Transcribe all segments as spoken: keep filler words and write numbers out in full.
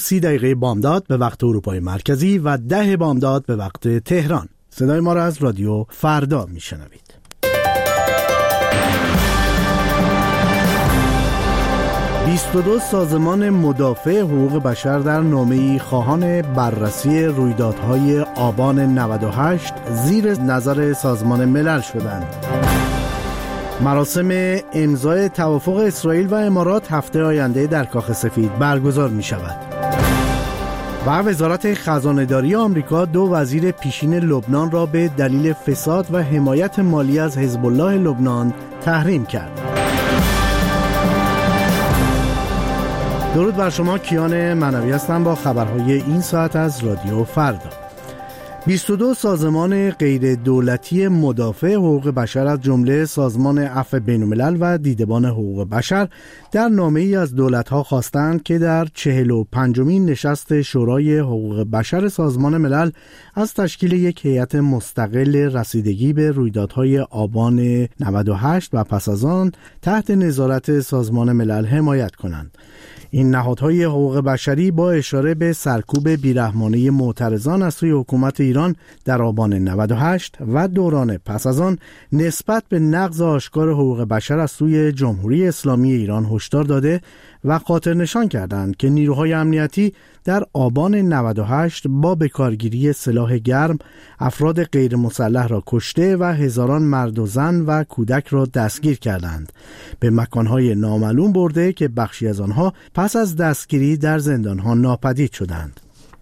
سی دقیقه بامداد به وقت اروپای مرکزی و ده بامداد به وقت تهران. صدای ما را از رادیو فردا میشنوید. بیست و دو سازمان مدافع حقوق بشر در نامه‌ای خواهان بررسی رویدادهای آبان نود و هشت زیر نظر سازمان ملل شدند. مراسم امضای توافق اسرائیل و امارات هفته آینده در کاخ سفید برگزار می شود. و وزارت خزانه‌داری آمریکا دو وزیر پیشین لبنان را به دلیل فساد و حمایت مالی از حزب الله لبنان تحریم کرد. درود بر شما، کیان معنوی هستم با خبرهای این ساعت از رادیو فردا. بیست و دو سازمان غیر دولتی مدافع حقوق بشر از جمله سازمان عفو بین‌الملل و دیدبان حقوق بشر در نامه‌ای از دولت‌ها خواستند که در چهل و پنجمین نشست شورای حقوق بشر سازمان ملل از تشکیل یک هیئت مستقل رسیدگی به رویدادهای آبان نود و هشت و پس از آن تحت نظارت سازمان ملل حمایت کنند. این نهادهای حقوق بشری با اشاره به سرکوب بیرحمانه معترضان از سوی حکومت ایران در آبان نود و هشت و دوران پس از آن نسبت به نقض آشکار حقوق بشر از سوی جمهوری اسلامی ایران هشدار داده و خاطر نشان کردند که نیروهای امنیتی در آبان نود و هشت با بکارگیری سلاح گرم افراد غیر مسلح را کشته و هزاران مرد و زن و کودک را دستگیر کردند، به مکانهای نامعلوم برده که بخشی از آنها پس از دستگیری در زندانها ناپدید شدند.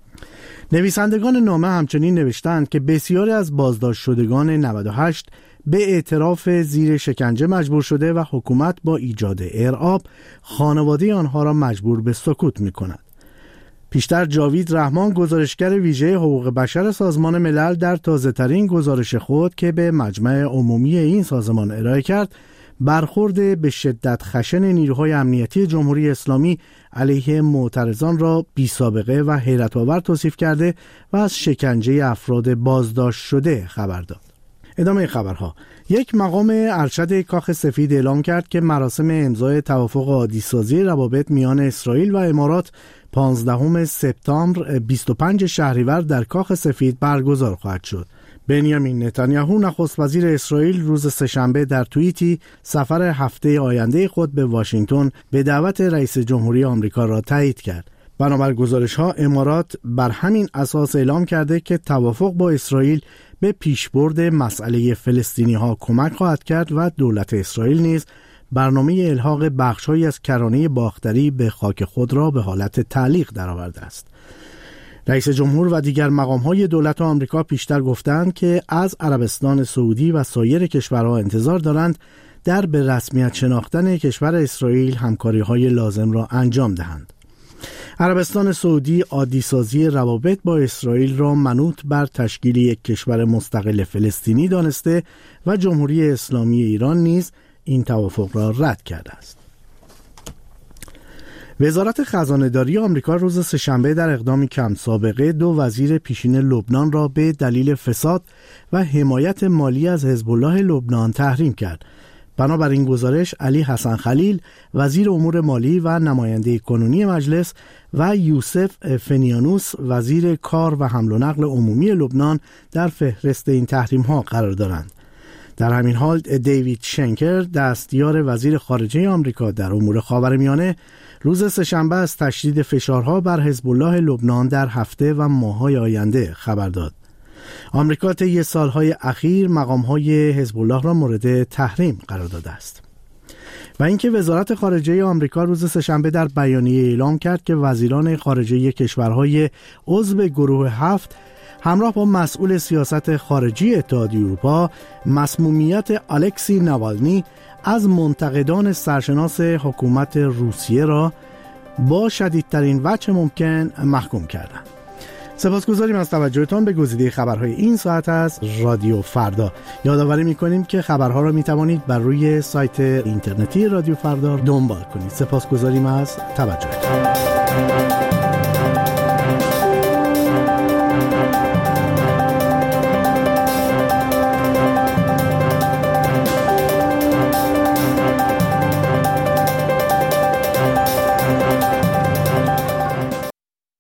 نویسندگان نامه همچنین نوشتند که بسیاری از بازداشت شدگان نود و هشت به اعتراف زیر شکنجه مجبور شده و حکومت با ایجاد ارعاب خانواده آنها را مجبور به سکوت می کند. پیشتر جاوید رحمان، گزارشگر ویژه حقوق بشر سازمان ملل، در تازه‌ترین گزارش خود که به مجمع عمومی این سازمان ارائه کرد، برخورد به شدت خشن نیروهای امنیتی جمهوری اسلامی علیه معترضان را بی‌سابقه و حیرت‌آور توصیف کرده و از شکنجه افراد بازداشت شده خبر داد. ادامه خبرها. یک مقام ارشد کاخ سفید اعلام کرد که مراسم امضای توافق عادی‌سازی روابط میان اسرائیل و امارات پانزدهم سپتامبر بیست و پنج شهریور در کاخ سفید برگزار خواهد شد. بنیامین نتانیاهو نخست وزیر اسرائیل روز سه‌شنبه در توییتی سفر هفته آینده خود به واشنگتن به دعوت رئیس جمهوری آمریکا را تایید کرد. بنابر گزارش‌ها امارات بر همین اساس اعلام کرده که توافق با اسرائیل به پیشبرد مسئله فلسطینی‌ها کمک خواهد کرد و دولت اسرائیل نیز برنامه الحاق بخش‌هایی از کرانه باختری به خاک خود را به حالت تعلیق درآورده است. رئیس جمهور و دیگر مقام‌های دولت آمریکا پیشتر گفتند که از عربستان سعودی و سایر کشورها انتظار دارند در به رسمیت شناختن کشور اسرائیل همکاری‌های لازم را انجام دهند. عربستان سعودی عادی‌سازی روابط با اسرائیل را منوط بر تشکیل یک کشور مستقل فلسطینی دانسته و جمهوری اسلامی ایران نیز این توافق را رد کرده است. وزارت خزانه‌داری آمریکا روز سه‌شنبه در اقدامی کم سابقه دو وزیر پیشین لبنان را به دلیل فساد و حمایت مالی از حزب الله لبنان تحریم کرد. بنابر این گزارش، علی حسن خلیل وزیر امور مالی و نماینده کنونی مجلس و یوسف فنیانوس وزیر کار و حمل و نقل عمومی لبنان در فهرست این تحریم ها قرار دارند. در همین حال دیوید شنکر، دستیار وزیر خارجه آمریکا در امور خاورمیانه، روز سه‌شنبه از تشدید فشارها بر حزب الله لبنان در هفته و ماه‌های آینده خبر داد. آمریکا طی سالهای اخیر مقام‌های حزب الله را مورد تحریم قرار داده است. و اینکه وزارت خارجه آمریکا روز سه‌شنبه در بیانیه اعلام کرد که وزیران خارجه کشورهای عضو گروه هفت همراه با مسئول سیاست خارجی اتحادیه اروپا مسمومیت الکسی ناوالنی از منتقدان سرشناس حکومت روسیه را با شدیدترین وجه ممکن محکوم کردند. سپاسگزاریم از توجهتان به گزیده خبرهای این ساعت از رادیو فردا. یادآوری می‌کنیم که خبرها را می‌توانید بر روی سایت اینترنتی رادیو فردا دنبال کنید. سپاسگزاریم از توجهتان.